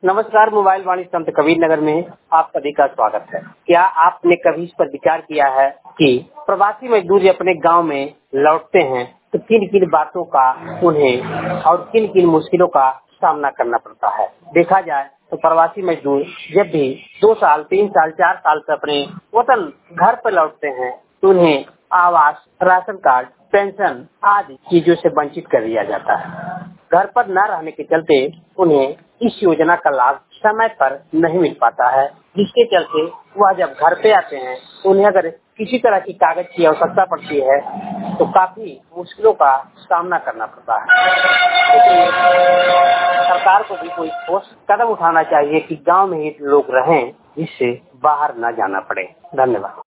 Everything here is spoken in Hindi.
नमस्कार, मोबाइल वाणी संत कबीर नगर में आप सभी का स्वागत है। क्या आपने कभी इस पर विचार किया है कि प्रवासी मजदूर जब अपने गांव में लौटते हैं तो किन किन बातों का उन्हें और किन किन मुश्किलों का सामना करना पड़ता है। देखा जाए तो प्रवासी मजदूर जब भी 2 साल, 3 साल, 4 साल से अपने वतन घर पर लौटते हैं तो उन्हें आवास, राशन कार्ड, पेंशन आदि चीजों से वंचित कर दिया जाता है। घर पर न रहने के चलते उन्हें इस योजना का लाभ समय पर नहीं मिल पाता है, जिसके चलते वह जब घर पे आते हैं उन्हें अगर किसी तरह की कागज की आवश्यकता पड़ती है तो काफी मुश्किलों का सामना करना पड़ता है। इसलिए सरकार को भी कोई ठोस कदम उठाना चाहिए कि गांव में ही लोग रहें, जिससे बाहर न जाना पड़े। धन्यवाद।